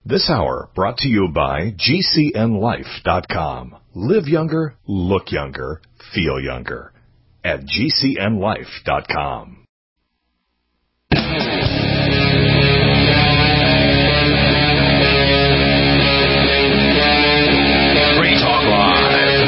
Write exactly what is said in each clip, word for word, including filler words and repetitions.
This hour brought to you by G C N life dot com. Live younger, look younger, feel younger at G C N life dot com. Free Talk Live.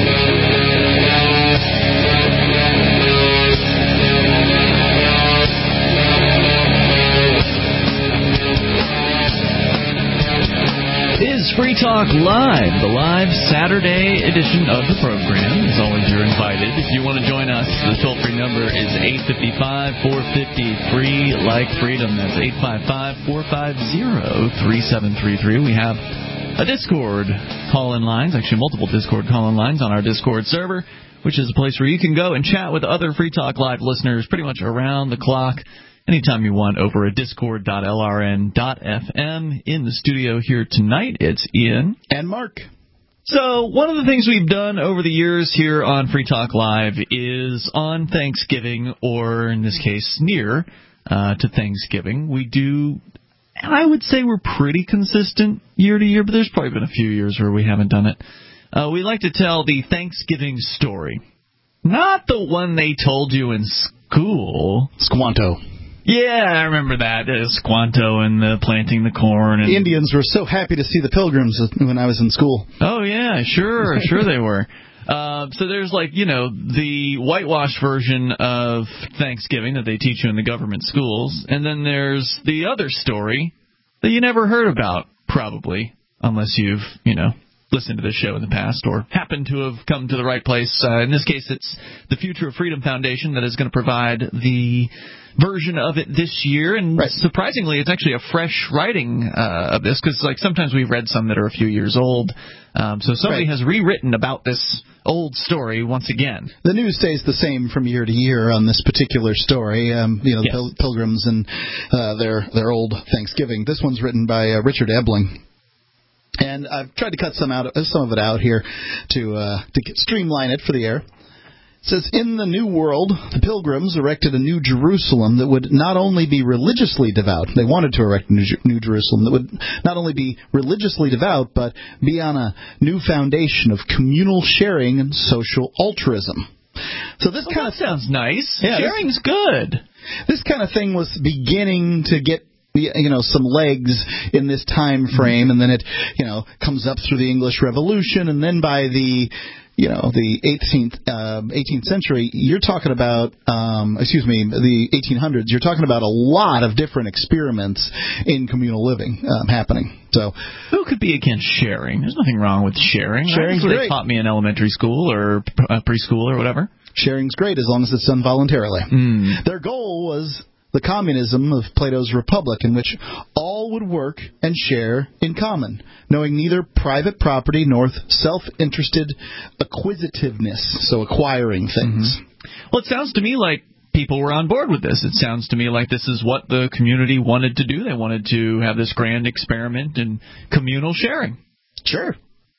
Is Free Talk Live, the live Saturday edition of the program. As always, you're invited. If you want to join us, the toll-free number is eight five five, four five zero, free like freedom. That's eight five five, four five zero, three seven three three. We have a Discord call-in lines, actually multiple Discord call-in lines on our Discord server, which is a place where you can go and chat with other Free Talk Live listeners pretty much around the clock, anytime you want, over at discord dot L R N dot F M. In the studio here tonight, it's Ian. And Mark. So one of the things we've done over the years here on Free Talk Live is on Thanksgiving, or in this case, near uh, to Thanksgiving, we do, I would say we're pretty consistent year to year, but there's probably been a few years where we haven't done it. Uh, we like to tell the Thanksgiving story. Not the one they told you in school. Squanto. Yeah, I remember that. Uh, Squanto and the planting the corn. And the Indians were so happy to see the Pilgrims when I was in school. Oh, yeah, sure, sure they were. Uh, so there's, like, you know, the whitewash version of Thanksgiving that they teach you in the government schools, and then there's the other story that you never heard about, probably, unless you've, you know, listened to this show in the past or happened to have come to the right place. Uh, in this case, it's the Future of Freedom Foundation that is going to provide the version of it this year, and right. Surprisingly, it's actually a fresh writing uh, of this, because like sometimes we've read some that are a few years old. Um, so somebody right. has rewritten about this old story once again. The news stays the same from year to year on this particular story. Um, you know, the yes. Pil- Pilgrims and uh, their their old Thanksgiving. This one's written by uh, Richard Ebling. And I've tried to cut some out, some of it out here to uh, to get, streamline it for the air. It says, in the New World, the Pilgrims erected a new Jerusalem that would not only be religiously devout. They wanted to erect a new, new Jerusalem that would not only be religiously devout, but be on a new foundation of communal sharing and social altruism. So this well, kind that of sounds nice. Yeah, Sharing's this, good. This kind of thing was beginning to get, you know, some legs in this time frame, and then it, you know, comes up through the English Revolution, and then by the, you know, the eighteenth, uh, eighteenth century, you're talking about, um, excuse me, the eighteen hundreds, you're talking about a lot of different experiments in communal living um, happening. So, who could be against sharing? There's nothing wrong with sharing. Sharing's That's what great. They taught me in elementary school or uh, preschool or whatever. Sharing's great as long as it's done voluntarily. Mm. Their goal was the communism of Plato's Republic, in which all would work and share in common, knowing neither private property nor self-interested acquisitiveness, so acquiring things. Mm-hmm. Well, it sounds to me like people were on board with this. It sounds to me like this is what the community wanted to do. They wanted to have this grand experiment in communal sharing. Sure.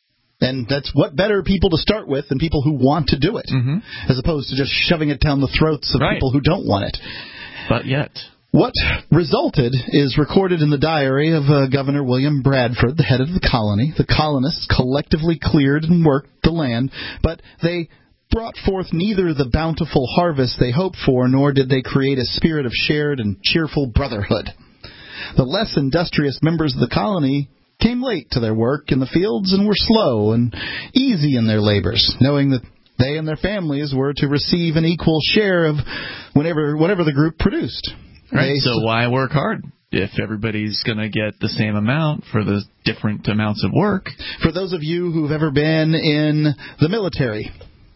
And that's what better people to start with than people who want to do it, mm-hmm. as opposed to just shoving it down the throats of right. people who don't want it. But yet. What resulted is recorded in the diary of uh, Governor William Bradford, the head of the colony. The colonists collectively cleared and worked the land, but they brought forth neither the bountiful harvest they hoped for, nor did they create a spirit of shared and cheerful brotherhood. The less industrious members of the colony came late to their work in the fields and were slow and easy in their labors, knowing that they and their families were to receive an equal share of whenever whatever the group produced. Right. They, so why work hard if everybody's going to get the same amount for the different amounts of work? For those of you who've ever been in the military,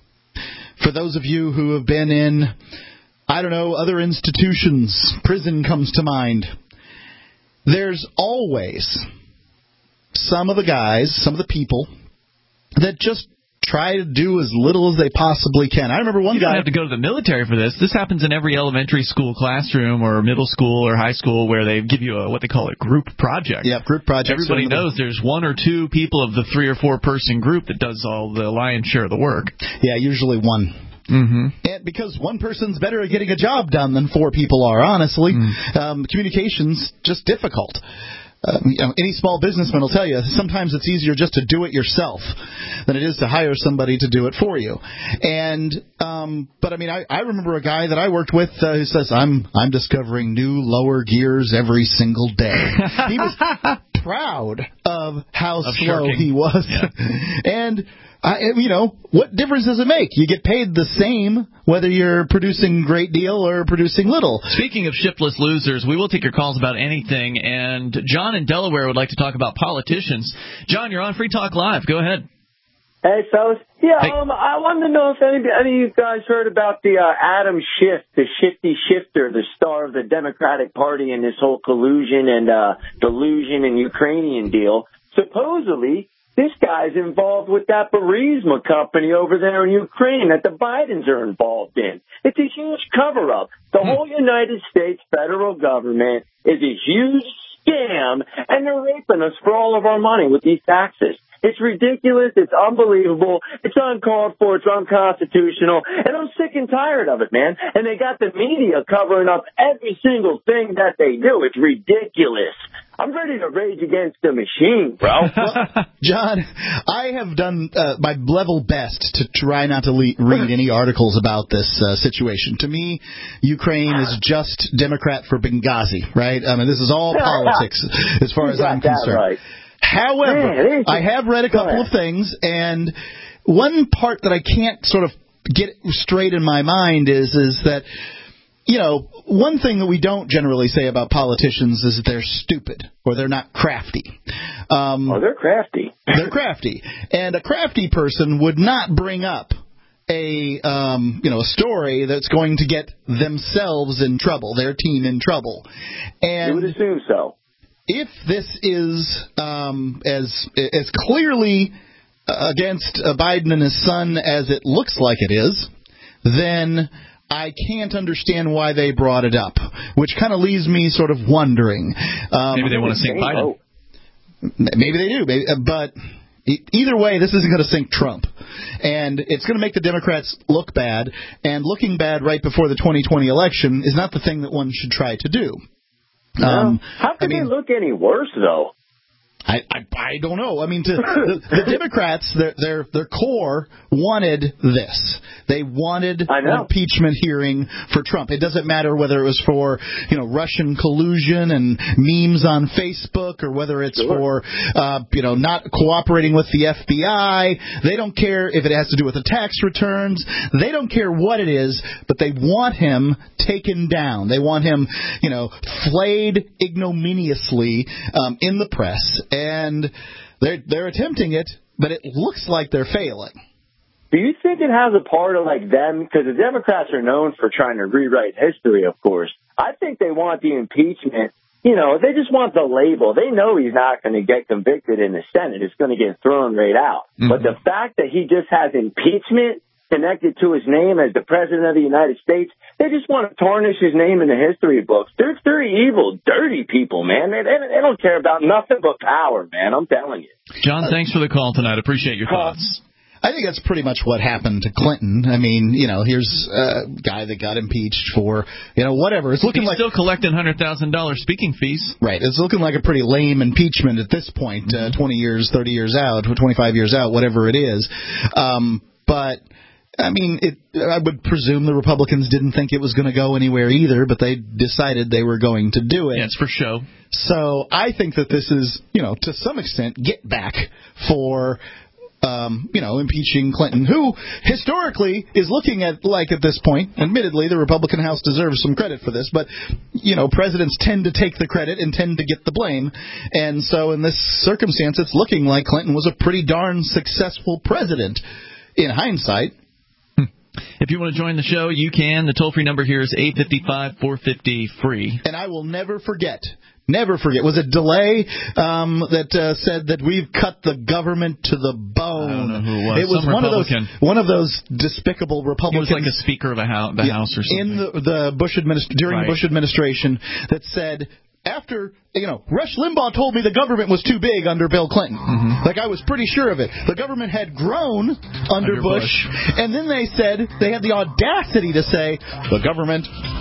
for those of you who have been in, I don't know, other institutions, prison comes to mind, there's always some of the guys, some of the people that just try to do as little as they possibly can. I remember one you guy... You don't have to go to the military for this. This happens in every elementary school classroom or middle school or high school where they give you a, what they call a group project. Yeah, group project. Everybody knows there's one or two people of the three or four person group that does all the lion's share of the work. Yeah, usually one. Mm-hmm. And because one person's better at getting a job done than four people are, honestly, mm. um, communication's just difficult. Uh, you know, any small businessman will tell you sometimes it's easier just to do it yourself than it is to hire somebody to do it for you. And um, but I mean, I, I remember a guy that I worked with uh, who says I'm I'm discovering new lower gears every single day. He was proud of how of slow shirking. he was, yeah. and. I, you know, what difference does it make? You get paid the same whether you're producing great deal or producing little. Speaking of shiftless losers, we will take your calls about anything, and John in Delaware would like to talk about politicians. John, you're on Free Talk Live. Go ahead. Hey, fellas. Yeah, hey. um, I wanted to know if any, any of you guys heard about the uh, Adam Schiff, the shifty shifter, the star of the Democratic Party in this whole collusion and uh, delusion and Ukrainian deal. Supposedly, this guy's involved with that Burisma company over there in Ukraine that the Bidens are involved in. It's a huge cover-up. The hmm. whole United States federal government is a huge scam, and they're raping us for all of our money with these taxes. It's ridiculous. It's unbelievable. It's uncalled for. It's unconstitutional. And I'm sick and tired of it, man. And they got the media covering up every single thing that they do. It's ridiculous. I'm ready to rage against the machine, bro. Well, John, I have done uh, my level best to try not to le- read any articles about this uh, situation. To me, Ukraine is just Democrat for Benghazi, right? I mean, this is all politics as far as I'm concerned. Right. However, Man, I have read a couple of things, and one part that I can't sort of get straight in my mind is is that, you know, one thing that we don't generally say about politicians is that they're stupid or they're not crafty. Um, oh, they're crafty. They're crafty. And a crafty person would not bring up a um, you know a story that's going to get themselves in trouble, their team in trouble. And you would assume so. If this is um, as as clearly against Biden and his son as it looks like it is, then I can't understand why they brought it up, which kind of leaves me sort of wondering. Um, maybe they want to sink Biden. Maybe they do, maybe, but either way, this isn't going to sink Trump. And it's going to make the Democrats look bad, and looking bad right before the twenty twenty election is not the thing that one should try to do. Um, How can I mean, they look any worse, though? I, I I don't know. I mean, to, the, the Democrats, their their their core wanted this. They wanted an impeachment hearing for Trump. It doesn't matter whether it was for, you know, Russian collusion and memes on Facebook, or whether it's sure. for uh, you know not cooperating with the F B I. They don't care if it has to do with the tax returns. They don't care what it is, but they want him taken down. They want him, you know, flayed ignominiously um, in the press. And they're they're attempting it, but it looks like they're failing. Do you think it has a part of, like, them? Because the Democrats are known for trying to rewrite history, of course. I think they want the impeachment. You know, they just want the label. They know he's not going to get convicted in the Senate. It's going to get thrown right out. Mm-hmm. But the fact that he just has impeachment connected to his name as the President of the United States, they just want to tarnish his name in the history books. They're very evil, dirty people, man. They, they, they don't care about nothing but power, man. I'm telling you. John, thanks for the call tonight. Appreciate your thoughts. I think that's pretty much what happened to Clinton. I mean, you know, here's a guy that got impeached for, you know, whatever. It's looking He's like still collecting one hundred thousand dollars speaking fees. Right. It's looking like a pretty lame impeachment at this point, uh, twenty years, thirty years out, twenty-five years out, whatever it is. Um, but I mean, it, I would presume the Republicans didn't think it was going to go anywhere either, but they decided they were going to do it. Yeah, it's for show. So I think that this is, you know, to some extent, get back for, um, you know, impeaching Clinton, who historically is looking at, like at this point, admittedly, the Republican House deserves some credit for this, but, you know, presidents tend to take the credit and tend to get the blame. And so in this circumstance, it's looking like Clinton was a pretty darn successful president in hindsight. If you want to join the show, you can. The toll-free number here is eight five five, four five zero, free. And I will never forget, never forget, was it DeLay um, that uh, said that we've cut the government to the bone? I don't know who it was. It was Some one Republican. of those one of those despicable Republicans. He was like a speaker of a house, the yeah, House or something. In the, the Bush administ- during right. the Bush administration that said, after, you know, Rush Limbaugh told me the government was too big under Bill Clinton. Mm-hmm. Like, I was pretty sure of it. The government had grown under, under Bush, Bush, and then they said, they had the audacity to say, the government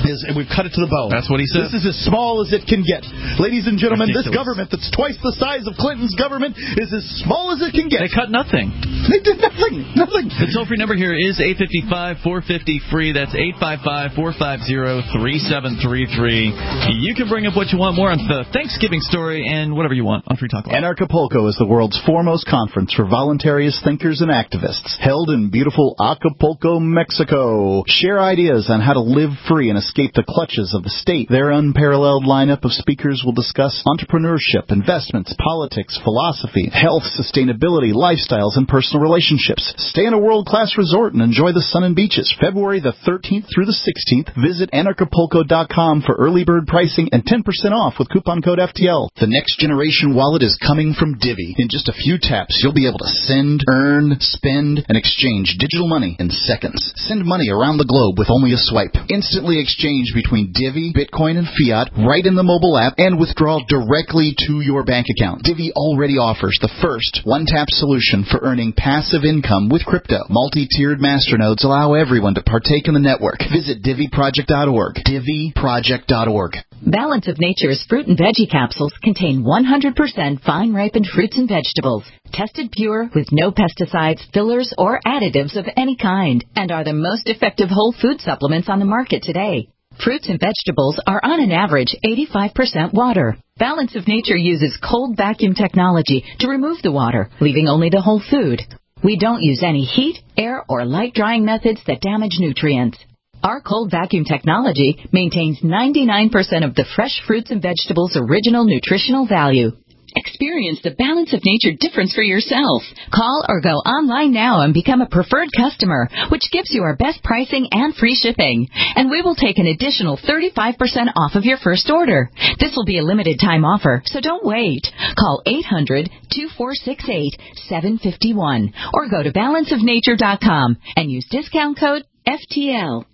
Is, and we've cut it to the bone. That's what he said. This is as small as it can get. Ladies and gentlemen, Ridiculous. this government that's twice the size of Clinton's government is as small as it can get. They cut nothing. They did nothing. Nothing. The toll-free number here is eight five five, four five zero, free. That's eight five five, four five zero, three seven three three. You can bring up what you want more on the Thanksgiving story and whatever you want on Free Talk Live. Anarchapulco is the world's foremost conference for voluntarists, thinkers, and activists, held in beautiful Acapulco, Mexico. Share ideas on how to live free and escape the clutches of the state. Their unparalleled lineup of speakers will discuss entrepreneurship, investments, politics, philosophy, health, sustainability, lifestyles, and personal relationships. Stay in a world-class resort and enjoy the sun and beaches. February the thirteenth through the sixteenth. Visit anarchapulco dot com for early bird pricing and ten percent off with coupon code F T L. The next generation wallet is coming from Divvy. In just a few taps, you'll be able to send, earn, spend, and exchange digital money in seconds. Send money around the globe with only a swipe. Instantly exchange between Divvy, Bitcoin, and fiat right in the mobile app and withdraw directly to your bank account. Divvy already offers the first one-tap solution for earning passive income with crypto. Multi-tiered masternodes allow everyone to partake in the network. Visit Divvy Project dot org. Divvy Project dot org. Balance of Nature's fruit and veggie capsules contain one hundred percent fine-ripened fruits and vegetables, tested pure with no pesticides, fillers, or additives of any kind, and are the most effective whole food supplements on the market today. Fruits and vegetables are on an average eighty-five percent water. Balance of Nature uses cold vacuum technology to remove the water, leaving only the whole food. We don't use any heat, air, or light drying methods that damage nutrients. Our cold vacuum technology maintains ninety-nine percent of the fresh fruits and vegetables' original nutritional value. Experience the Balance of Nature difference for yourself. Call or go online now and become a preferred customer, which gives you our best pricing and free shipping. And we will take an additional thirty-five percent off of your first order. This will be a limited time offer, so don't wait. Call eight hundred, two four six eight, seven five one or go to balance of nature dot com and use discount code F T L.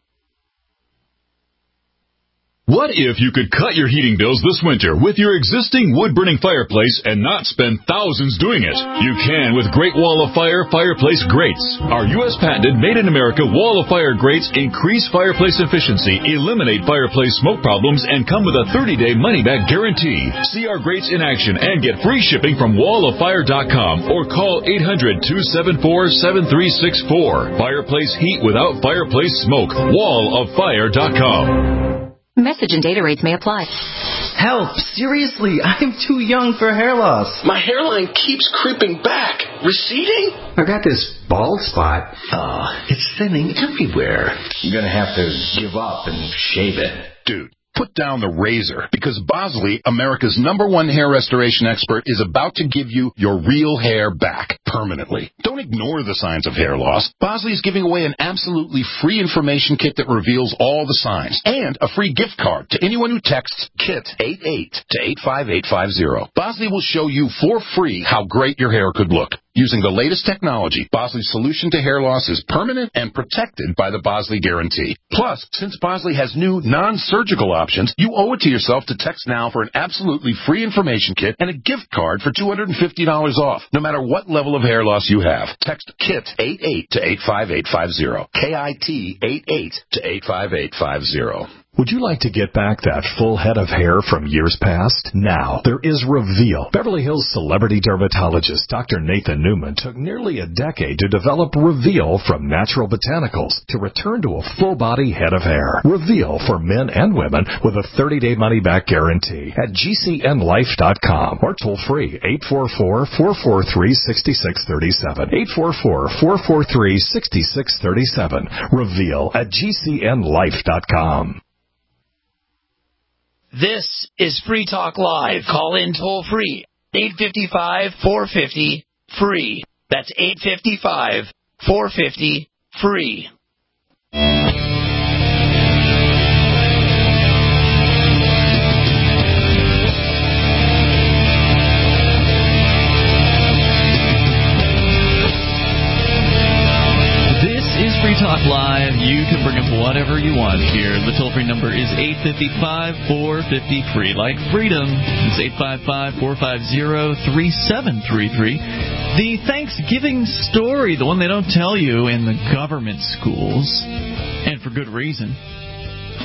What if you could cut your heating bills this winter with your existing wood-burning fireplace and not spend thousands doing it? You can with Great Wall of Fire fireplace grates. Our U S patented made-in-America Wall of Fire grates increase fireplace efficiency, eliminate fireplace smoke problems, and come with a thirty-day money-back guarantee. See our grates in action and get free shipping from wall of fire dot com or call eight hundred, two seven four, seven three six four. Fireplace heat without fireplace smoke. wall of fire dot com. Message and data rates may apply. Help! Seriously, I'm too young for hair loss. My hairline keeps creeping back. Receding? I got this bald spot. Oh, it's thinning everywhere. I'm gonna have to give up and shave it. Dude, put down the razor, because Bosley, America's number one hair restoration expert, is about to give you your real hair back permanently. Don't ignore the signs of hair loss. Bosley is giving away an absolutely free information kit that reveals all the signs, and a free gift card to anyone who texts KIT eighty-eight to eight five eight five zero. Bosley will show you for free how great your hair could look. Using the latest technology, Bosley's solution to hair loss is permanent and protected by the Bosley Guarantee. Plus, since Bosley has new non-surgical options, you owe it to yourself to text now for an absolutely free information kit and a gift card for two hundred fifty dollars off, no matter what level of hair loss you have. Text KIT eighty-eight to eight five eight five zero. K I T eighty-eight to eight five eight five zero. Would you like to get back that full head of hair from years past? Now, there is Reveal. Beverly Hills celebrity dermatologist Doctor Nathan Newman took nearly a decade to develop Reveal from natural botanicals to return to a full-body head of hair. Reveal for men and women with a thirty-day money-back guarantee at G C N life dot com or toll-free eight four four, four four three, six six three seven. eight four four, four four three, six six three seven. Reveal at G C N life dot com. This is Free Talk Live. Call in toll free. eight five five, four five zero, free. That's eight five five, four five zero, free. Free Talk Live. You can bring up whatever you want here. The toll-free number is eight five five, four five zero, free. Like freedom. It's eight five five, four five zero, three seven three three. The Thanksgiving story, the one they don't tell you in the government schools, and for good reason.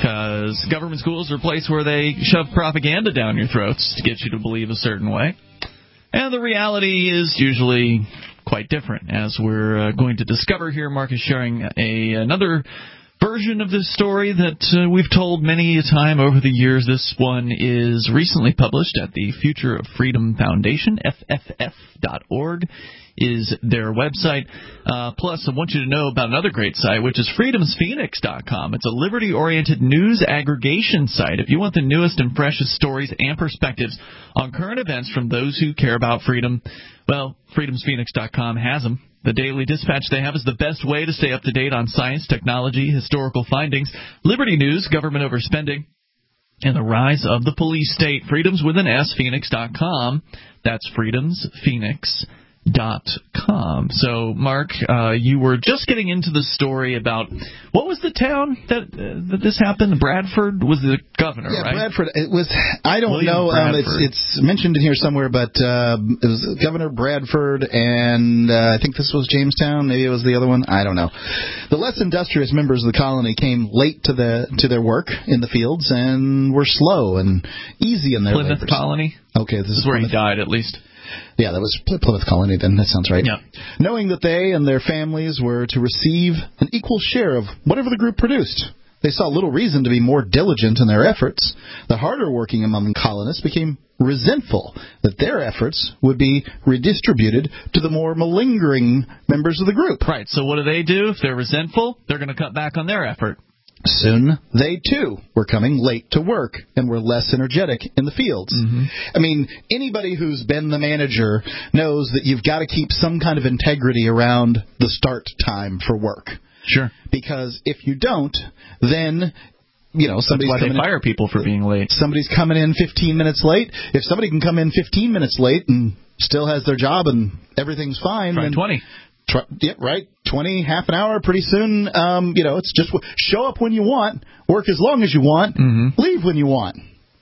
because government schools are a place where they shove propaganda down your throats to get you to believe a certain way. And the reality is usually quite different, as we're uh, going to discover here. Mark is sharing a another version of this story that uh, we've told many a time over the years. This one is recently published at the Future of Freedom Foundation, F F F dot org. Is their website. Uh, plus, I want you to know about another great site, which is freedoms phoenix dot com. It's a liberty-oriented news aggregation site. If you want the newest and freshest stories and perspectives on current events from those who care about freedom, well, freedoms phoenix dot com has them. The daily dispatch they have is the best way to stay up to date on science, technology, historical findings, liberty news, government overspending, and the rise of the police state. Freedoms with an S, phoenix dot com. That's freedoms phoenix dot com. So, Mark, uh, you were just getting into the story about, what was the town that uh, that this happened? Bradford was the governor, yeah, right? Bradford. It was. I don't William know. Um, it's, Bradford. it's mentioned in here somewhere, but uh, it was Governor Bradford, and uh, I think this was Jamestown. Maybe it was the other one. I don't know. The less industrious members of the colony came late to the to their work in the fields and were slow and easy in their Plymouth labors. Colony. Okay, this, this is is where Plymouth. he died, at least. Yeah, that was Plymouth Colony then. That sounds right. Yeah. Knowing that they and their families were to receive an equal share of whatever the group produced, they saw little reason to be more diligent in their efforts. The harder working among the colonists became resentful that their efforts would be redistributed to the more malingering members of the group. Right, so what do they do? If they're resentful, they're going to cut back on their effort. Soon, they, too, were coming late to work and were less energetic in the fields. Mm-hmm. I mean, anybody who's been the manager knows that you've got to keep some kind of integrity around the start time for work. Sure. Because if you don't, then, you know, somebody's That's why coming they fire in, people for being late. Somebody's coming in fifteen minutes late. If somebody can come in fifteen minutes late and still has their job and everything's fine, Try then twenty. Try, yeah, right. Twenty, half an hour. Pretty soon, um, you know, it's just show up when you want, work as long as you want, mm-hmm. leave when you want,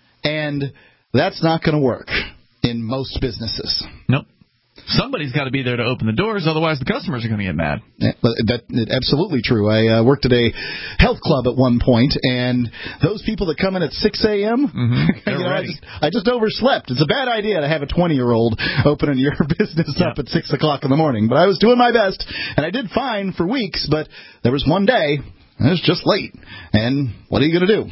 and that's not going to work in most businesses. Nope. Somebody's got to be there to open the doors, otherwise the customers are going to get mad. Yeah, that, that absolutely true. I uh, worked at a health club at one point, and those people that come in at six a.m., mm-hmm. you know, I, just, I just overslept. It's a bad idea to have a twenty-year-old opening your business yeah. up at six o'clock in the morning. But I was doing my best, and I did fine for weeks, but there was one day, it was just late. And what are you going to do?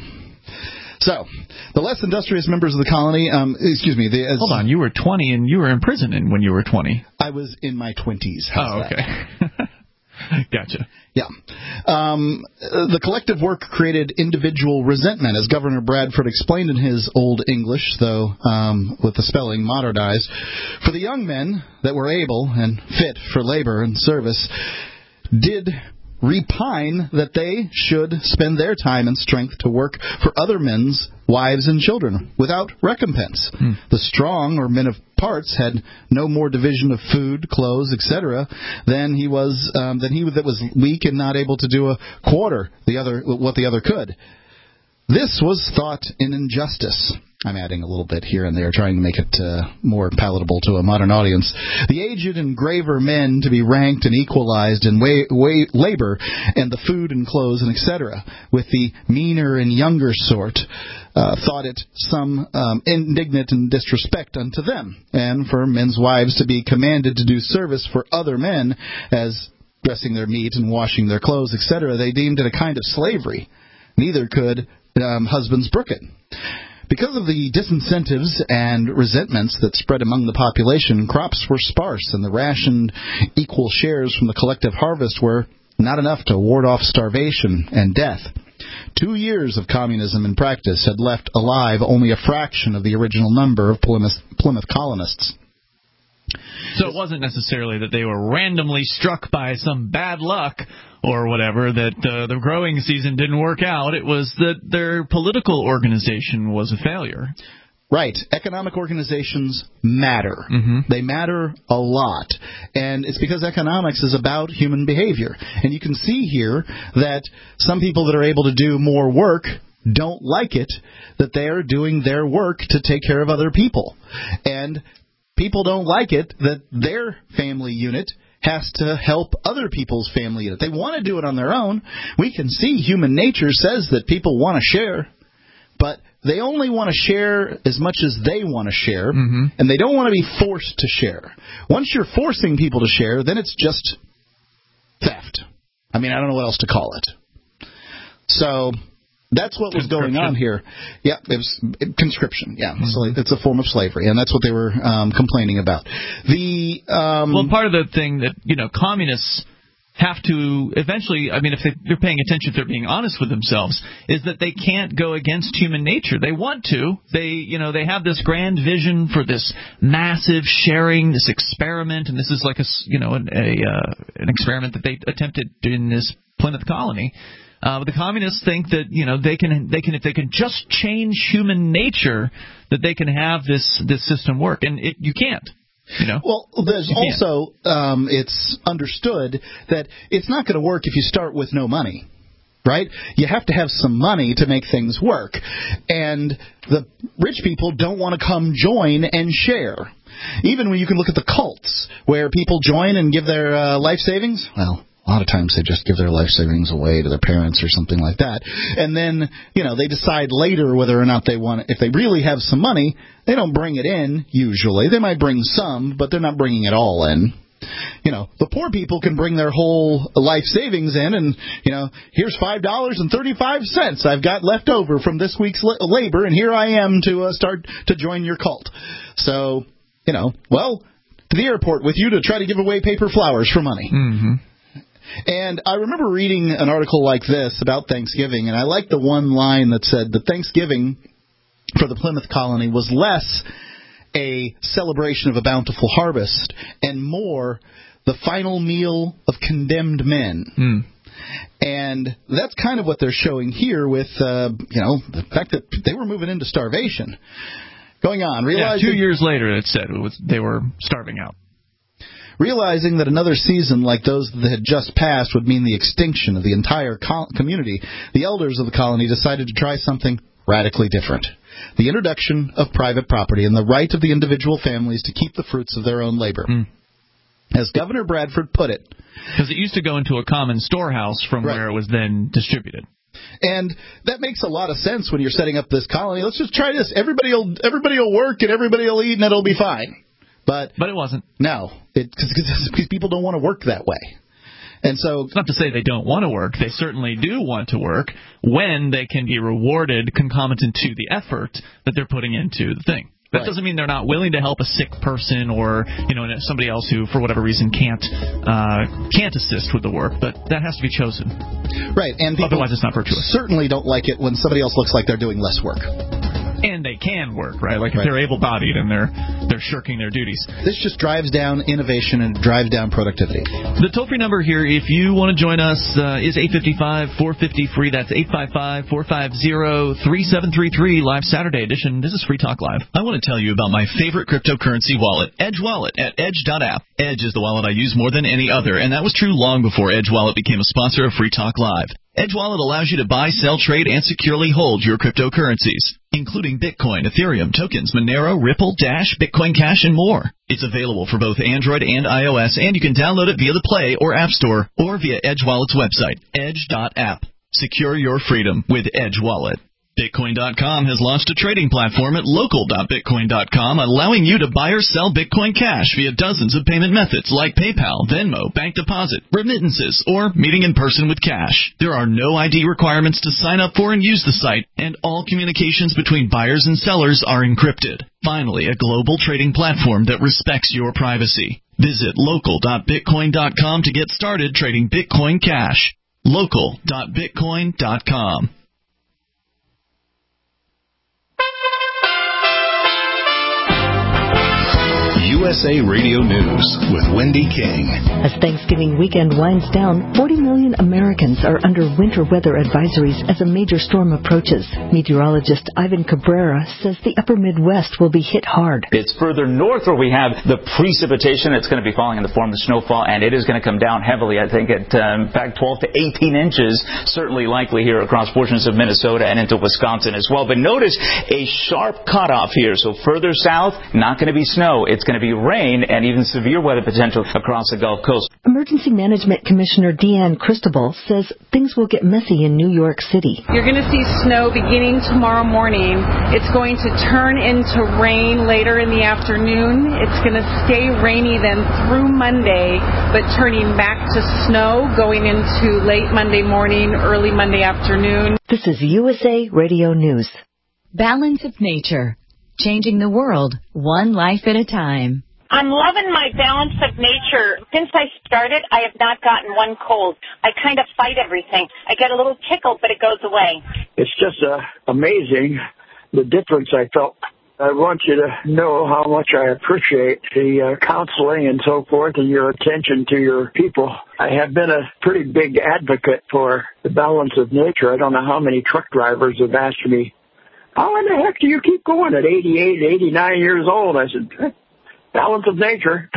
So, the less industrious members of the colony, um, excuse me. The, as, Hold on, you were twenty and you were in prison when you were twenty. I was in my twenties. How's oh, okay. Gotcha. Yeah. Um, the collective work created individual resentment, as Governor Bradford explained in his Old English, though um, with the spelling modernized. For the young men that were able and fit for labor and service did repine that they should spend their time and strength to work for other men's wives and children without recompense. Hmm. The strong, or men of parts, had no more division of food, clothes, et cetera, than he was um, than he that was weak and not able to do a quarter the other what the other could. This was thought an injustice. I'm adding a little bit here and there, trying to make it uh, more palatable to a modern audience. The aged and graver men to be ranked and equalized in way, way, labor and the food and clothes and et cetera, with the meaner and younger sort, uh, thought it some um, indignant and disrespect unto them, and for men's wives to be commanded to do service for other men, as dressing their meat and washing their clothes, et cetera, they deemed it a kind of slavery. Neither could um, husbands brook it. Because of the disincentives and resentments that spread among the population, crops were sparse, and the rationed equal shares from the collective harvest were not enough to ward off starvation and death. Two years of communism in practice had left alive only a fraction of the original number of Plymouth, Plymouth colonists. So it wasn't necessarily that they were randomly struck by some bad luck or whatever, that uh, the growing season didn't work out. It was that their political organization was a failure. Right. Economic organizations matter. Mm-hmm. They matter a lot. And it's because economics is about human behavior. And you can see here that some people that are able to do more work don't like it, that they are doing their work to take care of other people. And people don't like it that their family unit has to help other people's family unit. They want to do it on their own. We can see human nature says that people want to share, but they only want to share as much as they want to share, mm-hmm. and they don't want to be forced to share. Once you're forcing people to share, then it's just theft. I mean, I don't know what else to call it. So that's what was going on here. Yeah, it was it, conscription. Yeah, mm-hmm. so it's a form of slavery, and that's what they were um, complaining about. The um, well, part of the thing that you know, communists have to eventually, I mean, if they, they're paying attention, if they're being honest with themselves, is that they can't go against human nature. They want to. They, you know, they have this grand vision for this massive sharing, this experiment, and this is like a, you know, an, a, uh, an experiment that they attempted in this Plymouth colony. Uh, but the communists think that, you know, they can, they can, if they can just change human nature, that they can have this, this system work. And it, you can't. You know? Well, there's also, um, it's understood that it's not going to work if you start with no money, right? You have to have some money to make things work. And the rich people don't want to come join and share. Even when you can look at the cults where people join and give their uh, life savings, well, a lot of times they just give their life savings away to their parents or something like that. And then, you know, they decide later whether or not they want it. If they really have some money, they don't bring it in, usually. They might bring some, but they're not bringing it all in. You know, the poor people can bring their whole life savings in and, you know, here's five dollars and thirty-five cents I've got left over from this week's labor, and here I am to uh, start to join your cult. So, you know, well, to the airport with you to try to give away paper flowers for money. Mm-hmm. And I remember reading an article like this about Thanksgiving, and I liked the one line that said that Thanksgiving for the Plymouth colony was less a celebration of a bountiful harvest and more the final meal of condemned men. Mm. And that's kind of what they're showing here with, uh, you know, the fact that they were moving into starvation. Going on, realizing... Yeah, two years later, it said it was, they were starving out. Realizing that another season like those that had just passed would mean the extinction of the entire co- community, the elders of the colony decided to try something radically different. The introduction of private property and the right of the individual families to keep the fruits of their own labor. Mm. As Governor Bradford put it... Because it used to go into a common storehouse from right. where it was then distributed. And that makes a lot of sense when you're setting up this colony. Let's just try this. Everybody will, everybody will work and everybody will eat and it'll be fine. But, but it wasn't. No, because people don't want to work that way. And so it's not to say they don't want to work. They certainly do want to work when they can be rewarded concomitant to the effort that they're putting into the thing. That right. doesn't mean they're not willing to help a sick person or, you know, somebody else who, for whatever reason, can't uh, can't assist with the work. But that has to be chosen. Right, and people otherwise it's not virtuous. Certainly don't like it when somebody else looks like they're doing less work. And they can work, right? Like if right. they're able-bodied and they're they're shirking their duties. This just drives down innovation and drives down productivity. The toll-free number here, if you want to join us, uh, is eight five five, four five zero, free. That's eight five five, four five zero, three seven three three, live Saturday edition. This is Free Talk Live. I want to tell you about my favorite cryptocurrency wallet, Edge Wallet, at edge dot app. Edge is the wallet I use more than any other, and that was true long before Edge Wallet became a sponsor of Free Talk Live. Edge Wallet allows you to buy, sell, trade, and securely hold your cryptocurrencies, including Bitcoin, Ethereum, tokens, Monero, Ripple, Dash, Bitcoin Cash, and more. It's available for both Android and iOS, and you can download it via the Play or App Store or via Edge Wallet's website, edge dot app. Secure your freedom with Edge Wallet. Bitcoin dot com has launched a trading platform at local dot bitcoin dot com, allowing you to buy or sell Bitcoin Cash via dozens of payment methods like PayPal, Venmo, bank deposit, remittances, or meeting in person with cash. There are no I D requirements to sign up for and use the site, and all communications between buyers and sellers are encrypted. Finally, a global trading platform that respects your privacy. Visit local dot bitcoin dot com to get started trading Bitcoin Cash. local dot bitcoin dot com. U S A Radio News with Wendy King. As Thanksgiving weekend winds down, forty million Americans are under winter weather advisories as a major storm approaches. Meteorologist Ivan Cabrera says the upper Midwest will be hit hard. It's further north where we have the precipitation that's going to be falling in the form of snowfall, and it is going to come down heavily. I think at, um, in fact, twelve to eighteen inches, certainly likely here across portions of Minnesota and into Wisconsin as well. But notice a sharp cutoff here. So further south, not going to be snow. It's going to be rain and even severe weather potential across the Gulf Coast. Emergency Management Commissioner Deanne Cristobal says things will get messy in New York City. You're going to see snow beginning tomorrow morning. It's going to turn into rain later in the afternoon. It's going to stay rainy then through Monday, but turning back to snow going into late Monday morning, early Monday afternoon. This is U S A Radio News. Balance of Nature. Changing the world, one life at a time. I'm loving my Balance of Nature. Since I started, I have not gotten one cold. I kind of fight everything. I get a little tickle, but it goes away. It's just uh, amazing the difference I felt. I want you to know how much I appreciate the uh, counseling and so forth and your attention to your people. I have been a pretty big advocate for the Balance of Nature. I don't know how many truck drivers have asked me, how in the heck do you keep going at eighty-eight, eighty-nine years old? I said, Balance of Nature.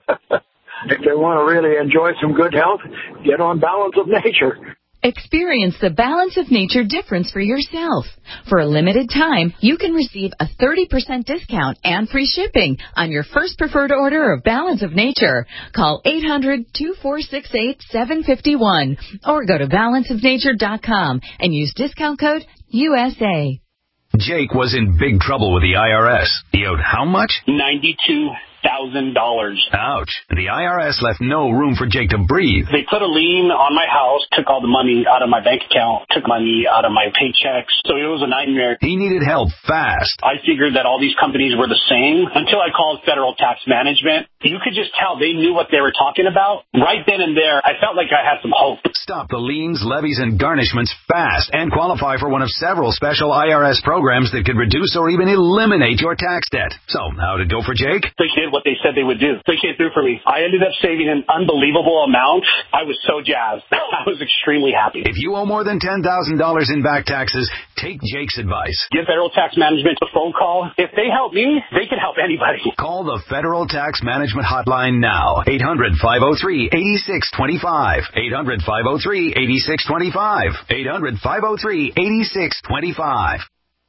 If they want to really enjoy some good health, get on Balance of Nature. Experience the Balance of Nature difference for yourself. For a limited time, you can receive a thirty percent discount and free shipping on your first preferred order of Balance of Nature. Call eight hundred, two four six eight, seven five one or go to balance of nature dot com and use discount code U S A. Jake was in big trouble with the I R S. He owed how much? ninety-two thousand dollars. Ouch. The I R S left no room for Jake to breathe. They put a lien on my house, took all the money out of my bank account, took money out of my paychecks. So it was a nightmare. He needed help fast. I figured that all these companies were the same until I called Federal Tax Management. You could just tell they knew what they were talking about. Right then and there, I felt like I had some hope. Stop the liens, levies, and garnishments fast and qualify for one of several special I R S programs that could reduce or even eliminate your tax debt. So, how'd it go for Jake? They did what they said they would do. They came through for me. I ended up saving an unbelievable amount. I was so jazzed. I was extremely happy. If you owe more than ten thousand dollars in back taxes, take Jake's advice. Give Federal Tax Management a phone call. If they help me, they can help anybody. Call the Federal Tax Management Hotline now. eight hundred, five oh three, eight six two five. eight hundred, five oh three, eight six two five. eight hundred, five oh three, eight six two five.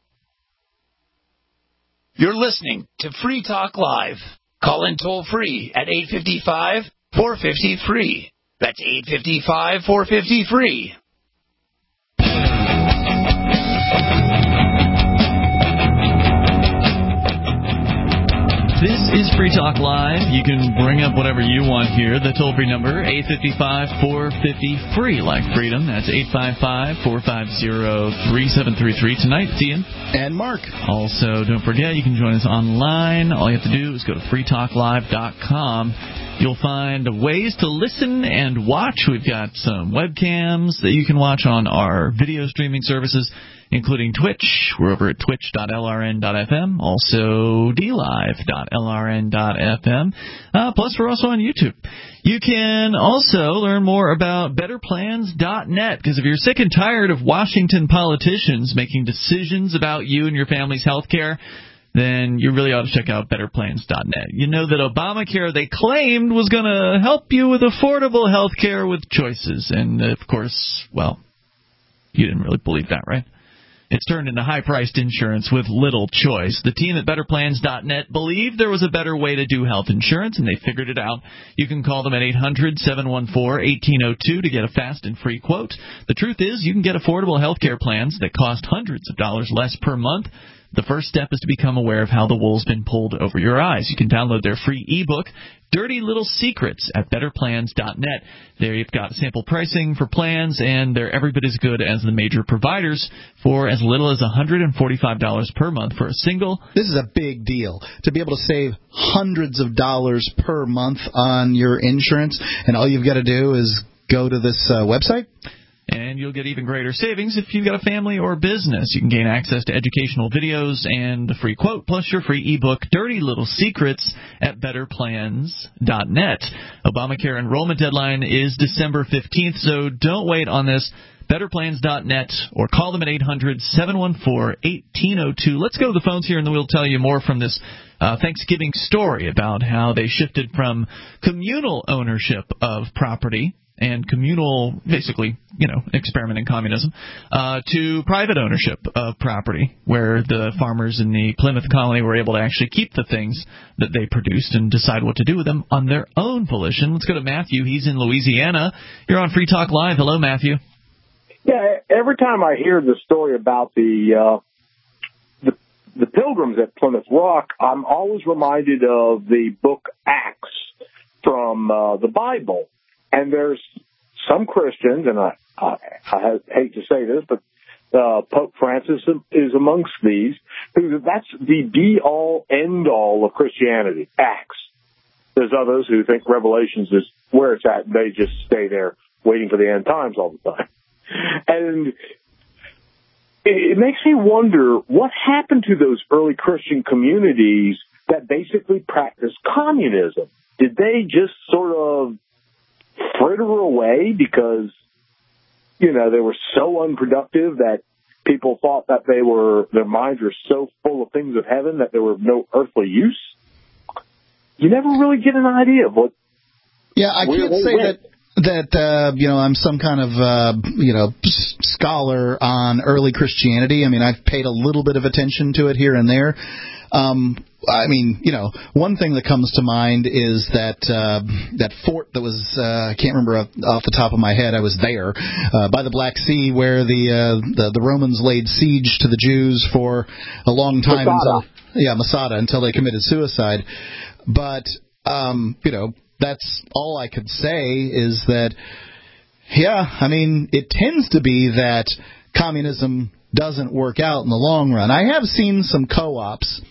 You're listening to Free Talk Live. Call in toll free at eight five five, four five zero, free. That's eight five five, four five zero, free. This is Free Talk Live. You can bring up whatever you want here. The toll-free number, eight five five, four five zero, free, like freedom. That's eight five five, four five zero, three seven three three. Tonight, it's Ian. And Mark. Also, don't forget, you can join us online. All you have to do is go to free talk live dot com. You'll find ways to listen and watch. We've got some webcams that you can watch on our video streaming services, including Twitch. We're over at twitch dot l r n dot f m, also d live dot l r n dot f m. Uh, plus, we're also on YouTube. You can also learn more about better plans dot net, because if you're sick and tired of Washington politicians making decisions about you and your family's health care, then you really ought to check out better plans dot net. You know that Obamacare, they claimed, was going to help you with affordable health care with choices. And, of course, well, you didn't really believe that, right? It's turned into high-priced insurance with little choice. The team at better plans dot net believed there was a better way to do health insurance, and they figured it out. You can call them at eight hundred, seven one four, one eight zero two to get a fast and free quote. The truth is, you can get affordable health care plans that cost hundreds of dollars less per month. The first step is to become aware of how the wool's been pulled over your eyes. You can download their free ebook, Dirty Little Secrets, at better plans dot net. There you've got sample pricing for plans, and they're every bit as good as the major providers for as little as one hundred forty-five dollars per month for a single. This is a big deal, to be able to save hundreds of dollars per month on your insurance, and all you've got to do is go to this uh, website. And you'll get even greater savings if you've got a family or business. You can gain access to educational videos and a free quote, plus your free ebook, Dirty Little Secrets, at better plans dot net. Obamacare enrollment deadline is December fifteenth, so don't wait on this. better plans dot net, or call them at eight hundred, seven one four, one eight zero two. Let's go to the phones here, and then we'll tell you more from this uh, Thanksgiving story about how they shifted from communal ownership of property and communal, basically, you know, experiment in communism, uh, to private ownership of property, where the farmers in the Plymouth colony were able to actually keep the things that they produced and decide what to do with them on their own volition. Let's go to Matthew. He's in Louisiana. You're on Free Talk Live. Hello, Matthew. Yeah, every time I hear the story about the uh, the, the Pilgrims at Plymouth Rock, I'm always reminded of the book Acts from uh, the Bible. And there's some Christians, and I, I, I hate to say this, but uh, Pope Francis is amongst these, who that's the be-all, end-all of Christianity, Acts. There's others who think Revelations is where it's at, and they just stay there waiting for the end times all the time. And it, it makes me wonder what happened to those early Christian communities that basically practiced communism. Did they just sort of fritter away because, you know, they were so unproductive that people thought that they were, their minds were so full of things of heaven that there were no earthly use? You never really get an idea of what. Yeah, I can't say that. That, uh, you know, I'm some kind of, uh, you know, scholar on early Christianity. I mean, I've paid a little bit of attention to it here and there. Um, I mean, you know, one thing that comes to mind is that uh, that fort that was, uh, I can't remember off, off the top of my head, I was there, uh, by the Black Sea, where the, uh, the the Romans laid siege to the Jews for a long time. Masada. Until, yeah, Masada, until they committed suicide. But, um, you know, that's all I could say is that, yeah, I mean, it tends to be that communism doesn't work out in the long run. I have seen some co-ops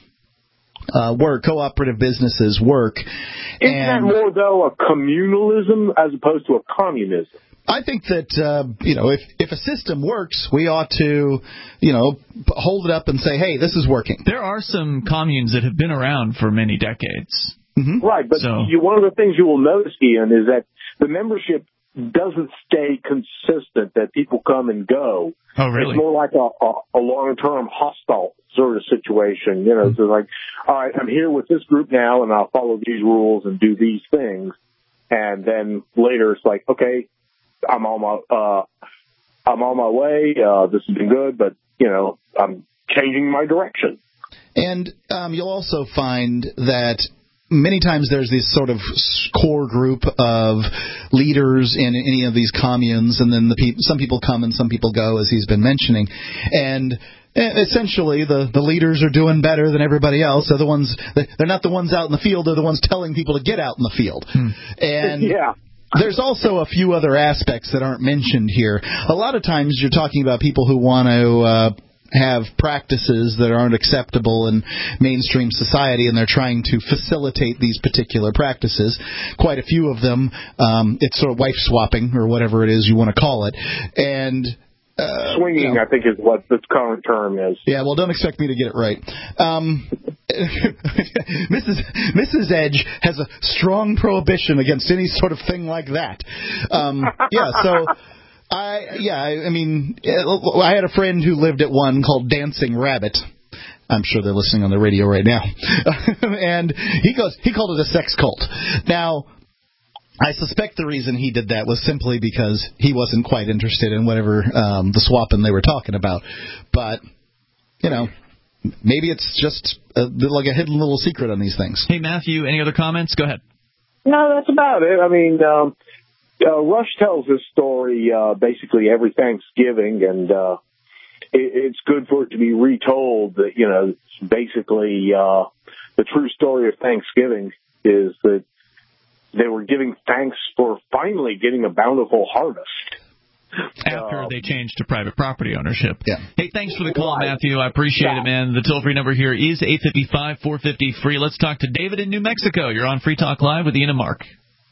uh, work, cooperative businesses work. Isn't that more, though, a communalism as opposed to a communism? I think that, uh, you know, if, if a system works, we ought to, you know, hold it up and say, hey, this is working. There are some communes that have been around for many decades. Mm-hmm. Right, but so. you, one of the things you will notice, Ian, is that the membership doesn't stay consistent, that people come and go. Oh, really? It's more like a, a, a long-term hostile sort of situation. You know, mm-hmm. So like, all right, I'm here with this group now, and I'll follow these rules and do these things. And then later it's like, okay, I'm on my, uh, I'm on my way. Uh, this has been good, but, you know, I'm changing my direction. And um, you'll also find that many times there's this sort of core group of leaders in any of these communes, and then the pe- some people come and some people go, as he's been mentioning. And essentially, the, the leaders are doing better than everybody else. They're the ones, they're not the ones out in the field. They're the ones telling people to get out in the field. Hmm. And yeah. There's also a few other aspects that aren't mentioned here. A lot of times you're talking about people who want to uh, have practices that aren't acceptable in mainstream society, and they're trying to facilitate these particular practices. Quite a few of them, um, it's sort of wife swapping or whatever it is you want to call it. And uh, swinging, you know, I think, is what the current term is. Yeah, well, don't expect me to get it right. Um, Missus Missus Edge has a strong prohibition against any sort of thing like that. Um, yeah, so I yeah, I, I mean, I had a friend who lived at one called Dancing Rabbit. I'm sure they're listening on the radio right now. And he goes, he called it a sex cult. Now, I suspect the reason he did that was simply because he wasn't quite interested in whatever um, the swapping they were talking about. But, you know, maybe it's just a, like a hidden little secret on these things. Hey, Matthew, any other comments? Go ahead. No, that's about it. I mean, um, uh, Rush tells this story uh, basically every Thanksgiving, and uh, it, it's good for it to be retold. That, you know, basically uh, the true story of Thanksgiving is that they were giving thanks for finally getting a bountiful harvest. After um, they changed to private property ownership. Yeah. Hey, thanks for the call, Matthew. I appreciate it, man. The toll-free number here is eight five five, four five zero, free. Let's talk to David in New Mexico. You're on Free Talk Live with Ian and Mark.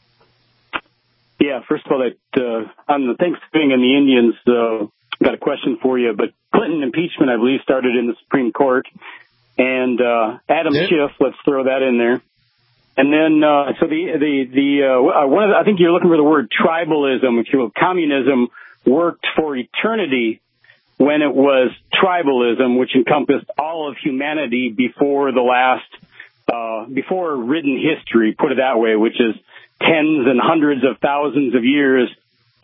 Yeah, first of all, that uh, on the Thanksgiving and the Indians, uh, got a question for you. But Clinton impeachment, I believe, started in the Supreme Court. And uh, Adam yeah. Schiff, let's throw that in there. And then, uh, so the, the, the, uh, one of the, I think you're looking for the word tribalism, if you will. Communism worked for eternity when it was tribalism, which encompassed all of humanity before the last, uh, before written history, put it that way, which is tens and hundreds of thousands of years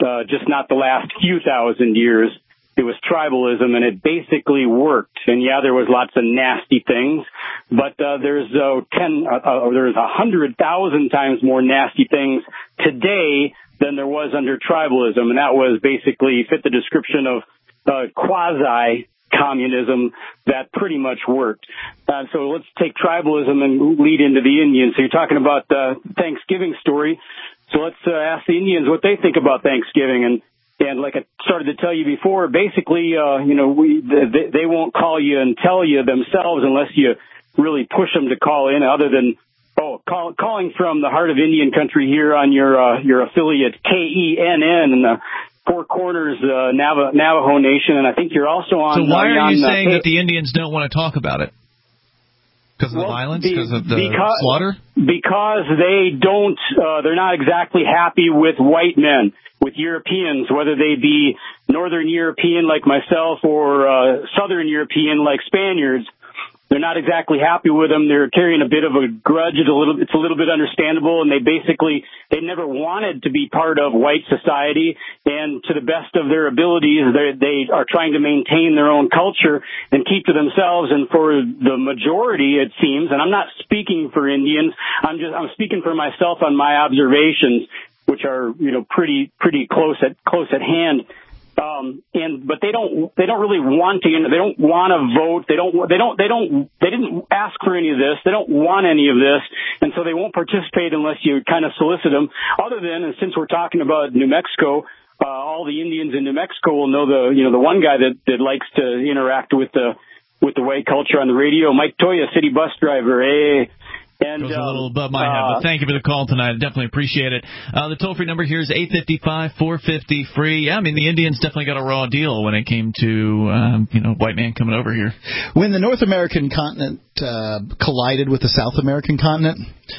uh, just not the last few thousand years. It was tribalism, and it basically worked. And yeah, there was lots of nasty things, but uh, there's uh, ten, uh, uh, there's a hundred thousand times more nasty things today than there was under tribalism, and that was basically fit the description of uh, quasi communism that pretty much worked. Uh, so let's take tribalism and lead into the Indians. So you're talking about the Thanksgiving story. So let's uh, ask the Indians what they think about Thanksgiving. And And like I started to tell you before, basically, uh, you know, we they, they won't call you and tell you themselves unless you really push them to call in, other than, oh, call, calling from the heart of Indian country here on your uh, your affiliate K E N N in the Four Corners uh, Navajo, Navajo Nation. And I think you're also on... So why uh, are you on, saying uh, that the Indians don't want to talk about it? Because of well, the violence? Be, because of the because, slaughter? Because they don't, uh, they're not exactly happy with white men, with Europeans, whether they be Northern European like myself or uh, Southern European like Spaniards. They're not exactly happy with them. They're carrying a bit of a grudge. It's a little, it's a little bit understandable, and they basically, they never wanted to be part of white society, and to the best of their abilities, they they are trying to maintain their own culture and keep to themselves. And for the majority, it seems, and I'm not speaking for Indians, I'm just, I'm speaking for myself on my observations, which are, you know, pretty, pretty close at, close at hand. Um, and, but they don't, they don't really want to, you know, they don't want to vote. They don't, they don't, they don't, they didn't ask for any of this. They don't want any of this. And so they won't participate unless you kind of solicit them. Other than, and since we're talking about New Mexico, uh, all the Indians in New Mexico will know the, you know, the one guy that, that likes to interact with the, with the white culture on the radio, Mike Toya, city bus driver. Hey. And, Goes um, a little above my uh, head, but thank you for the call tonight. I definitely appreciate it. Uh, the toll-free number here is eight five five, four five zero, free. Yeah, I mean, the Indians definitely got a raw deal when it came to, um, you know, white man coming over here. When the North American continent uh, collided with the South American continent,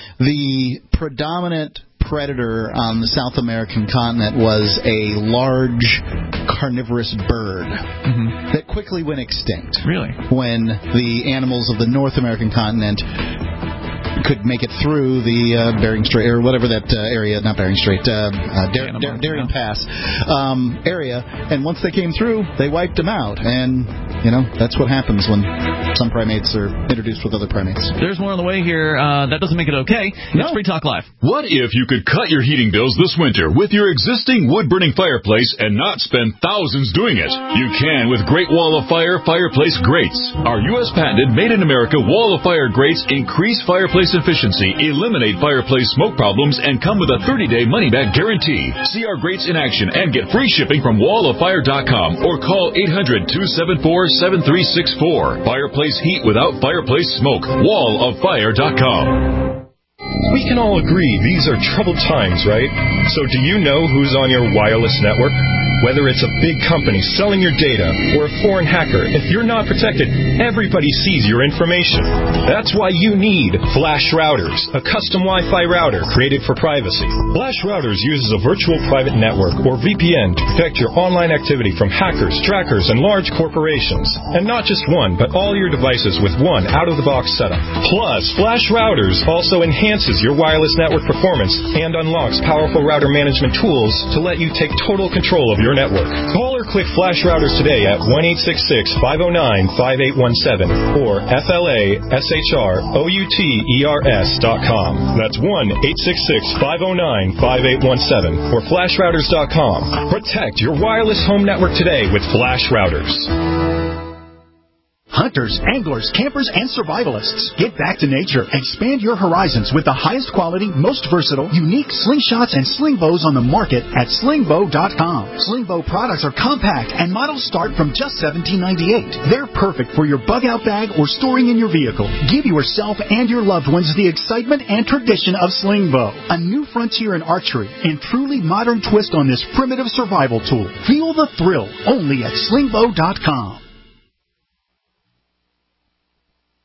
the predominant predator on the South American continent was a large carnivorous bird mm-hmm. that quickly went extinct. Really? When the animals of the North American continent could make it through the uh, Bering Strait, or whatever that uh, area, not Bering Strait, uh, uh, Dar- Dar- Darien Pass um, area, and once they came through, they wiped them out, and, you know, that's what happens when some primates are introduced with other primates. There's more on the way here. Uh, that doesn't make it okay. No. It's Free Talk Live. What if you could cut your heating bills this winter with your existing wood-burning fireplace and not spend thousands doing it? You can with Great Wall of Fire Fireplace Grates. Our U S patented, made-in-America Wall of Fire grates increase fireplace efficiency, eliminate fireplace smoke problems, and come with a thirty-day money-back guarantee. See our grates in action and get free shipping from wall of fire dot com or call eight hundred, two seven four, seven three six four. Fireplace heat without fireplace smoke. wall of fire dot com. We can all agree these are troubled times, right? So do you know who's on your wireless network? Whether it's a big company selling your data or a foreign hacker, if you're not protected, everybody sees your information. That's why you need Flash Routers, a custom Wi-Fi router created for privacy. Flash Routers uses a virtual private network, or V P N, to protect your online activity from hackers, trackers, and large corporations. And not just one, but all your devices with one out-of-the-box setup. Plus, Flash Routers also enhances your wireless network performance and unlocks powerful router management tools to let you take total control of your network. Call or click Flash Routers today at one eight six six, five oh nine, five eight one seven or F L A S H R O U T E R S dot com. That's one eight six six, five oh nine, five eight one seven or flash routers dot com. Protect your wireless home network today with Flash Routers. Hunters, anglers, campers, and survivalists. Get back to nature. Expand your horizons with the highest quality, most versatile, unique slingshots and sling bows on the market at sling bow dot com. Sling bow products are compact and models start from just seventeen ninety-eight. They're perfect for your bug-out bag or storing in your vehicle. Give yourself and your loved ones the excitement and tradition of sling bow. A new frontier in archery and truly modern twist on this primitive survival tool. Feel the thrill only at sling bow dot com.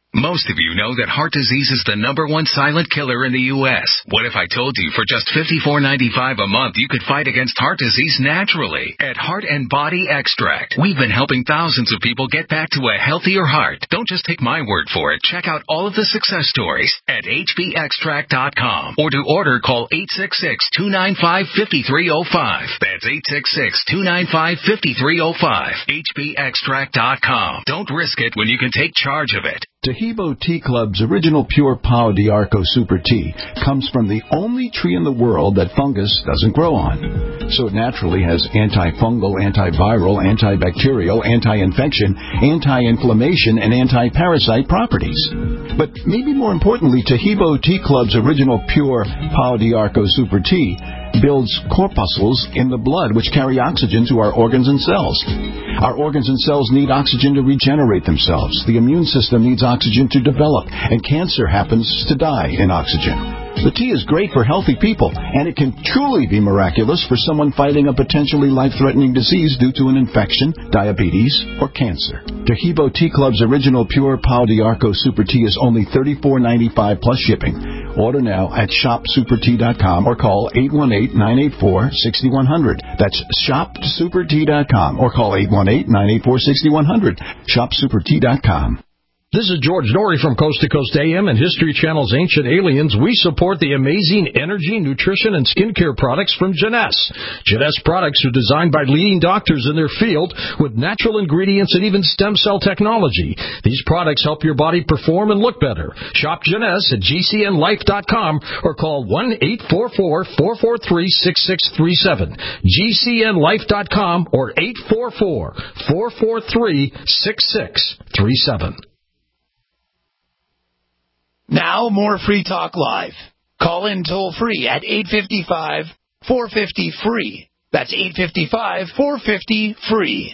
Most of you know that heart disease is the number one silent killer in the U S What if I told you for just fifty-four ninety-five a month you could fight against heart disease naturally? At Heart and Body Extract, we've been helping thousands of people get back to a healthier heart. Don't just take my word for it. Check out all of the success stories at H B extract dot com. Or to order, call eight six six, two nine five, five three zero five. That's eight six six, two nine five, five three zero five. H B extract dot com. Don't risk it when you can take charge of it. Tahibo Tea Club's original pure Pau d'Arco Super Tea comes from the only tree in the world that fungus doesn't grow on. So it naturally has antifungal, antiviral, antibacterial, anti-infection, anti-inflammation, and anti-parasite properties. But maybe more importantly, Tahibo Tea Club's original pure Pau d'Arco Super Tea builds corpuscles in the blood which carry oxygen to our organs and cells. Our organs and cells need oxygen to regenerate themselves. The immune system needs oxygen to develop, and cancer happens to die in oxygen. The tea is great for healthy people, and it can truly be miraculous for someone fighting a potentially life-threatening disease due to an infection, diabetes, or cancer. Tahibo Tea Club's original pure Pau d'Arco Super Tea is only thirty-four ninety-five plus shipping. Order now at shop super tea dot com or call eight one eight, nine eight four, six one zero zero. That's shop super tea dot com or call eight one eight, nine eight four, six one zero zero. shop super tea dot com. This is George Norrie from Coast to Coast A M and History Channel's Ancient Aliens. We support the amazing energy, nutrition, and skincare products from Jeunesse. Jeunesse products are designed by leading doctors in their field with natural ingredients and even stem cell technology. These products help your body perform and look better. Shop Jeunesse at G C N life dot com or call one eight four four, four four three, six six three seven. G C N life dot com or eight four four, four four three, six six three seven. Now, more Free Talk Live. Call in toll-free at eight five five, four five zero, free. That's eight five five, four five zero, free.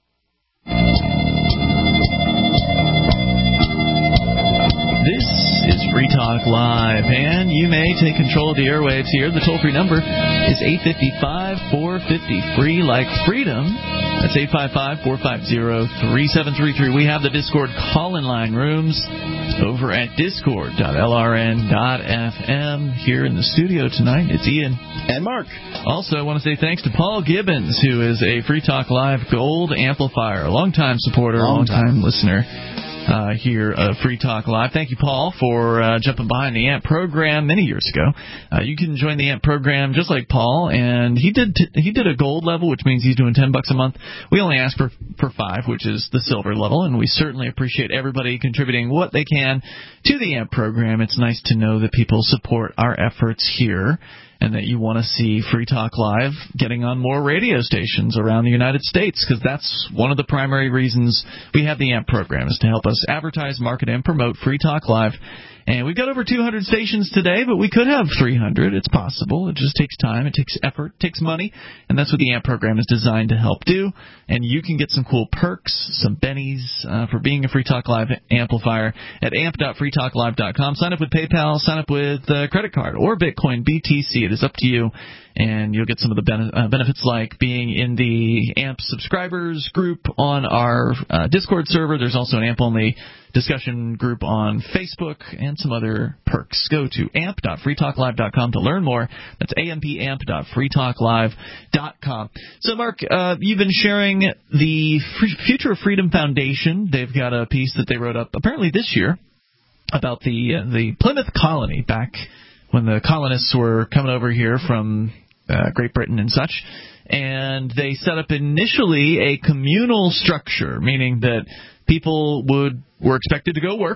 This is Free Talk Live, and you may take control of the airwaves here. The toll-free number is eight five five, four five zero, free, like freedom. That's eight five five, four five zero, three seven three three. We have the Discord call-in line rooms over at discord dot l r n dot f m. Here in the studio tonight, it's Ian. And Mark. Also, I want to say thanks to Paul Gibbons, who is a Free Talk Live Gold Amplifier, a long-time supporter, Long long-time listener. Uh, here, uh, Free Talk Live. Thank you, Paul, for uh, jumping behind the A M P program many years ago. Uh, you can join the A M P program just like Paul, and he did t- he did a gold level, which means he's doing ten bucks a month. We only ask for for five, which is the silver level, and we certainly appreciate everybody contributing what they can to the A M P program. It's nice to know that people support our efforts here, and that you want to see Free Talk Live getting on more radio stations around the United States, because that's one of the primary reasons we have the A M P program, is to help us advertise, market, and promote Free Talk Live. And we've got over two hundred stations today, but we could have three hundred. It's possible. It just takes time. It takes effort. It takes money. And that's what the A M P program is designed to help do. And you can get some cool perks, some bennies uh, for being a Free Talk Live amplifier at amp dot free talk live dot com. Sign up with PayPal. Sign up with uh, credit card or Bitcoin, B T C. It is up to you. And you'll get some of the ben- uh, benefits like being in the A M P subscribers group on our uh, Discord server. There's also an A M P-only discussion group on Facebook and some other perks. Go to amp dot free talk live dot com to learn more. That's amp dot free talk live dot com. So, Mark, uh, you've been sharing the Future of Freedom Foundation. They've got a piece that they wrote up apparently this year about the uh, the Plymouth colony back when the colonists were coming over here from uh, Great Britain and such. And they set up initially a communal structure, meaning that people would were expected to go work,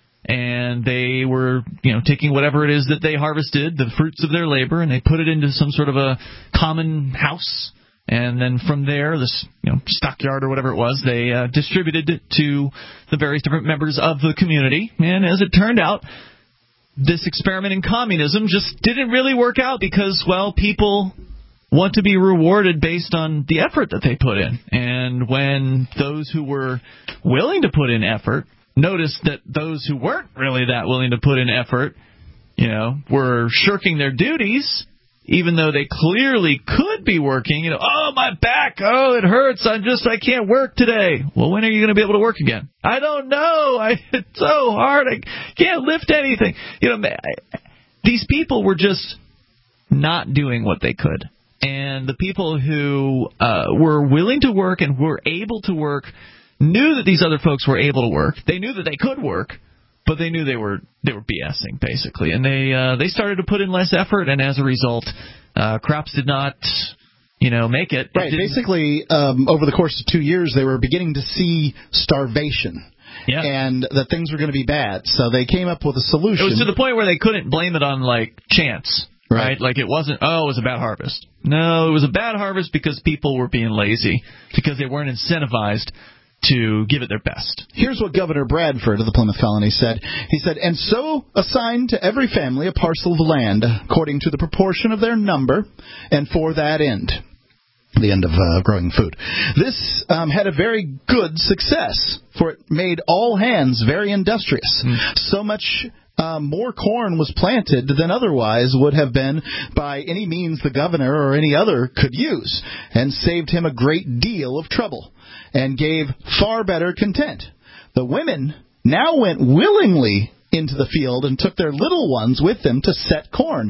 and they were, you know, taking whatever it is that they harvested, the fruits of their labor, and they put it into some sort of a common house. And then from there, this, you know, stockyard or whatever it was, they uh, distributed it to the various different members of the community. And as it turned out, this experiment in communism just didn't really work out because, well, people want to be rewarded based on the effort that they put in. And when those who were willing to put in effort noticed that those who weren't really that willing to put in effort, you know, were shirking their duties, even though they clearly could be working, you know, oh, my back, oh, it hurts, I'm just, I can't work today. Well, when are you going to be able to work again? I don't know. I, it's so hard. I can't lift anything. You know, these people were just not doing what they could. And the people who uh, were willing to work and were able to work knew that these other folks were able to work. They knew that they could work. But they knew they were they were BSing, basically, and they uh, they started to put in less effort, and as a result, uh, crops did not, you know, make it. Right. It basically, um, over the course of two years, they were beginning to see starvation, yeah. and that things were going to be bad. So they came up with a solution. It was to the point where they couldn't blame it on like chance, right? right? Like it wasn't, oh, it was a bad harvest. No, it was a bad harvest because people were being lazy, because they weren't incentivized to give it their best. Here's what Governor Bradford of the Plymouth Colony said. He said, and so assign to every family a parcel of land according to the proportion of their number, and for that end. The end of uh, growing food. This um, had a very good success, for it made all hands very industrious. Mm. So much uh, more corn was planted than otherwise would have been by any means the governor or any other could use, and saved him a great deal of trouble, and gave far better content. The women now went willingly into the field and took their little ones with them to set corn,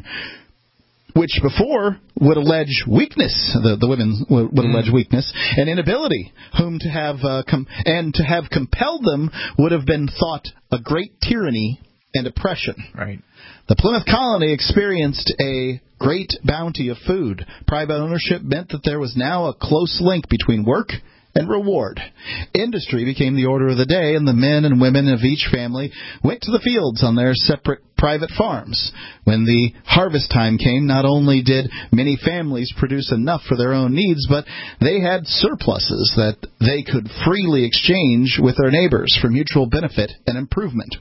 which before would allege weakness, the, the women would, would mm. allege weakness, and inability, whom to have uh, com- and to have compelled them would have been thought a great tyranny and oppression. Right. The Plymouth Colony experienced a great bounty of food. Private ownership meant that there was now a close link between work and reward. Industry became the order of the day, and the men and women of each family went to the fields on their separate private farms. When the harvest time came, not only did many families produce enough for their own needs, but they had surpluses that they could freely exchange with their neighbors for mutual benefit and improvement.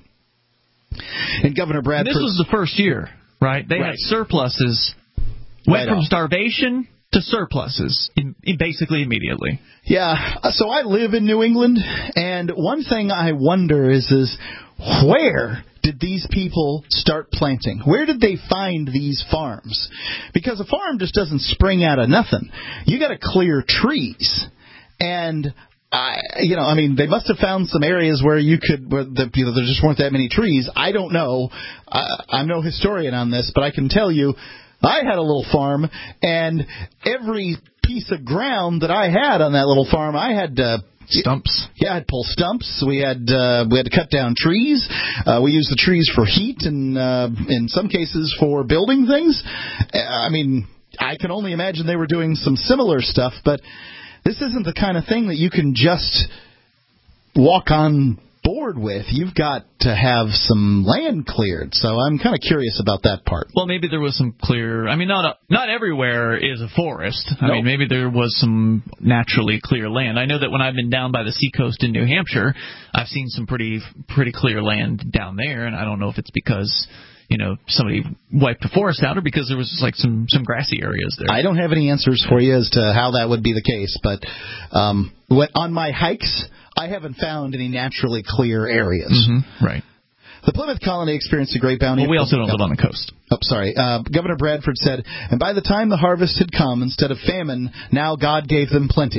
And Governor Bradford... And this was the first year, right? They right. had surpluses, went right from off. starvation to surpluses in, in basically immediately. Yeah, so I live in New England, and one thing I wonder is, is where did these people start planting? Where did they find these farms? Because a farm just doesn't spring out of nothing. You got to clear trees, and I, you know, I mean, they must have found some areas where you could, where the, you know, there just weren't that many trees. I don't know. I, I'm no historian on this, but I can tell you, I had a little farm, and every piece of ground that I had on that little farm, I had to stumps. Yeah, I'd pull stumps. We had uh, we had to cut down trees. Uh, we used the trees for heat, and uh, in some cases for building things. I mean, I can only imagine they were doing some similar stuff, but this isn't the kind of thing that you can just walk on board with. You've got to have some land cleared, so I'm kind of curious about that part. Well, maybe there was some clear. I mean, not a, not everywhere is a forest. I no. mean, maybe there was some naturally clear land. I know that when I've been down by the seacoast in New Hampshire, I've seen some pretty pretty clear land down there, and I don't know if it's because, you know, somebody wiped the forest out, or because there was just like some, some grassy areas there. I don't have any answers for you as to how that would be the case, but um, when, on my hikes, I haven't found any naturally clear areas. Mm-hmm. Right. The Plymouth Colony experienced a great bounty. Well, we also don't live on the coast. Oh, sorry. Uh, Governor Bradford said, and by the time the harvest had come, instead of famine, now God gave them plenty.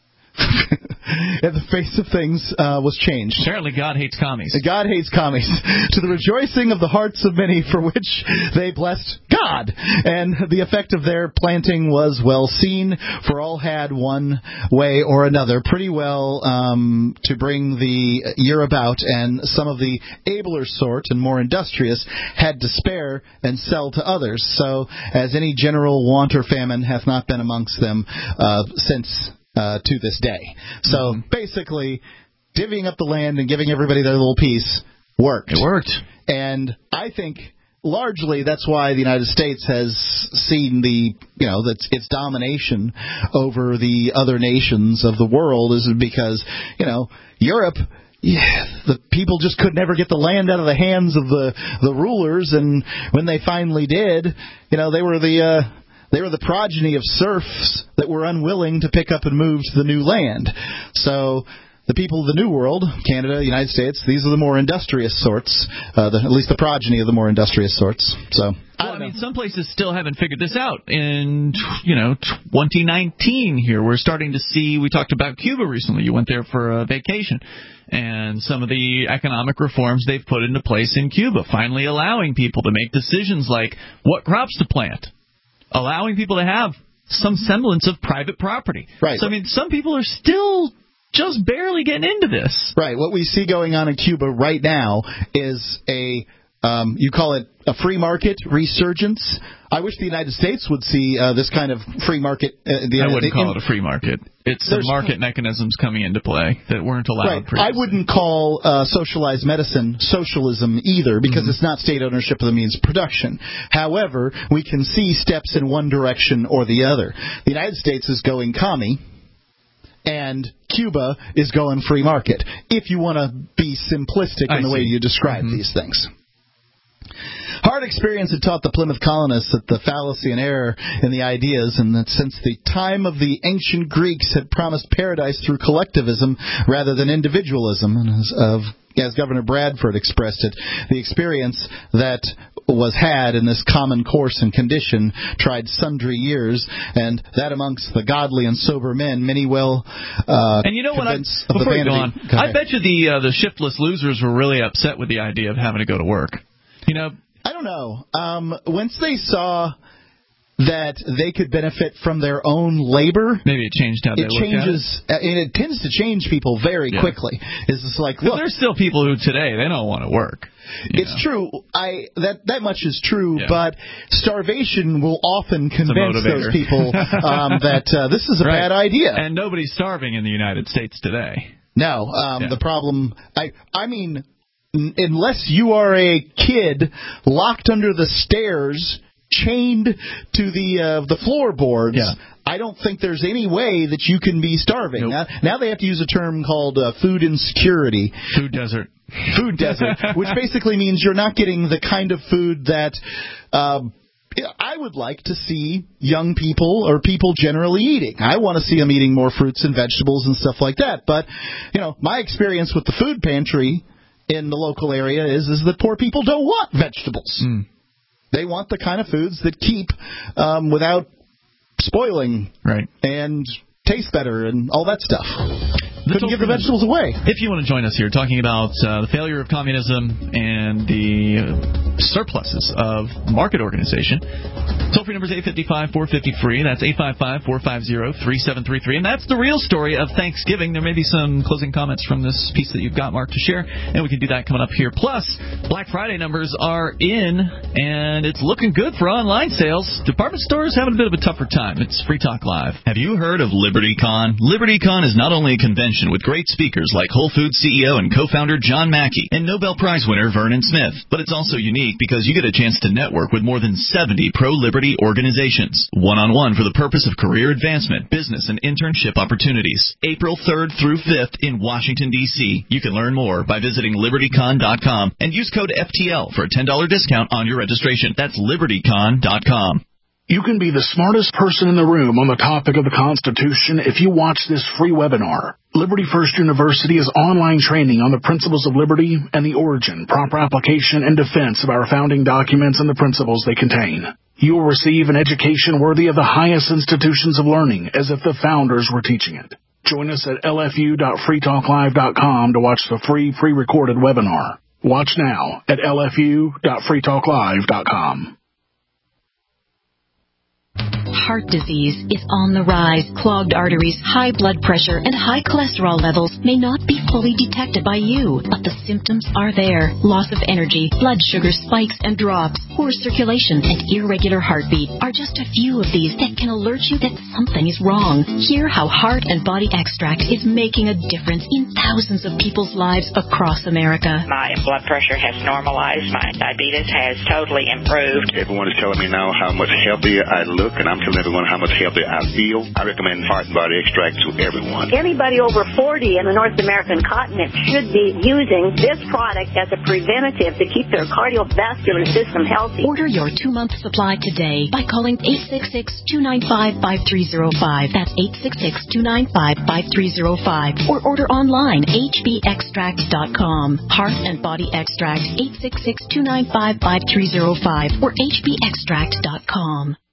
And the face of things uh, was changed. Apparently God hates commies. God hates commies. To the rejoicing of the hearts of many, for which they blessed God. And the effect of their planting was well seen, for all had one way or another pretty well um, to bring the year about, and some of the abler sort and more industrious had to spare and sell to others. So as any general want or famine hath not been amongst them uh, since Uh, to this day. So mm-hmm. basically, divvying up the land and giving everybody their little piece worked. It worked. And I think largely that's why the United States has seen the, you know, its, its domination over the other nations of the world, is because, you know, Europe, yeah, the people just could never get the land out of the hands of the, the rulers, and when they finally did, you know, they were the... Uh, They were the progeny of serfs that were unwilling to pick up and move to the new land. So the people of the New World, Canada, United States, these are the more industrious sorts, uh, the, at least the progeny of the more industrious sorts. So, well, I, I mean, some places still haven't figured this out. In, you know, twenty nineteen here, we're starting to see, we talked about Cuba recently. You went there for a vacation. And some of the economic reforms they've put into place in Cuba, finally allowing people to make decisions like what crops to plant, allowing people to have some semblance of private property. Right. So, I mean, some people are still just barely getting into this. Right. What we see going on in Cuba right now is a, um, you call it a free market resurgence. I wish the United States would see uh, this kind of free market. Uh, the, I wouldn't the, call in, it a free market. It's the market mechanisms coming into play that weren't allowed right. previously. I wouldn't call uh, socialized medicine socialism either, because mm-hmm. it's not state ownership of the means of production. However, we can see steps in one direction or the other. The United States is going commie, and Cuba is going free market, if you want to be simplistic in I the see. way you describe mm-hmm. these things. Hard experience had taught the Plymouth colonists that the fallacy and error in the ideas, and that since the time of the ancient Greeks had promised paradise through collectivism rather than individualism, and as, of, as Governor Bradford expressed it, the experience that was had in this common course and condition tried sundry years, and that amongst the godly and sober men, many well uh, and you know what? I, before you go on, I bet you the uh, the shiftless losers were really upset with the idea of having to go to work. You know, I don't know. Um, once they saw that they could benefit from their own labor, maybe it changed how they it look changes, at it. And it tends to change people very yeah. quickly. It's just like, look, there's still people who today they don't want to work. It's know. true. I that that much is true, yeah. but starvation will often convince those people um, that uh, this is a right. bad idea. And nobody's starving in the United States today. No, um, yeah. the problem. I I mean. Unless you are a kid locked under the stairs, chained to the uh, the floorboards, yeah. I don't think there's any way that you can be starving. Nope. Now, now they have to use a term called uh, food insecurity. Food desert. Food desert, which basically means you're not getting the kind of food that uh, I would like to see young people or people generally eating. I want to see them eating more fruits and vegetables and stuff like that. But, you know, my experience with the food pantry in the local area is is that poor people don't want vegetables. Mm. They want the kind of foods that keep um, without spoiling right. and taste better and all that stuff. The Couldn't give the vegetables away. If you want to join us here talking about uh, the failure of communism and the uh, surpluses of market organization, toll-free number is eight five five, four five zero, free. That's eight five five, four five zero, three seven three three. And that's the real story of Thanksgiving. There may be some closing comments from this piece that you've got, Mark, to share, and we can do that coming up here. Plus, Black Friday numbers are in, and it's looking good for online sales. Department stores having a bit of a tougher time. It's Free Talk Live. Have you heard of LibertyCon? LibertyCon is not only a convention with great speakers like Whole Foods C E O and co-founder John Mackey and Nobel Prize winner Vernon Smith, but it's also unique because you get a chance to network with more than seventy pro-liberty organizations, one-on-one for the purpose of career advancement, business, and internship opportunities. April third through fifth in Washington, D C You can learn more by visiting Liberty Con dot com and use code F T L for a ten dollars discount on your registration. That's Liberty Con dot com. You can be the smartest person in the room on the topic of the Constitution if you watch this free webinar. Liberty First University is online training on the principles of liberty and the origin, proper application, and defense of our founding documents and the principles they contain. You will receive an education worthy of the highest institutions of learning, as if the founders were teaching it. Join us at L F U dot free talk live dot com to watch the free pre-recorded webinar. Watch now at L F U dot free talk live dot com. Heart disease is on the rise. Clogged arteries, high blood pressure, and high cholesterol levels may not be fully detected by you, but the symptoms are there. Loss of energy, blood sugar spikes and drops, poor circulation, and irregular heartbeat are just a few of these that can alert you that something is wrong. Hear how Heart and Body Extract is making a difference in thousands of people's lives across America. My blood pressure has normalized. My diabetes has totally improved. Everyone is telling me now how much healthier I look, and I'm telling everyone how much healthier I feel. I recommend Heart and Body Extract to everyone. Anybody over forty in the North American incontinent should be using this product as a preventative to keep their cardiovascular system healthy. Order your two-month supply today by calling eight six six, two nine five, five three zero five. That's eight six six, two nine five, five three zero five. Or order online, h b extract dot com. Heart and Body Extract, eight six six, two nine five, five three zero five or h b extract dot com.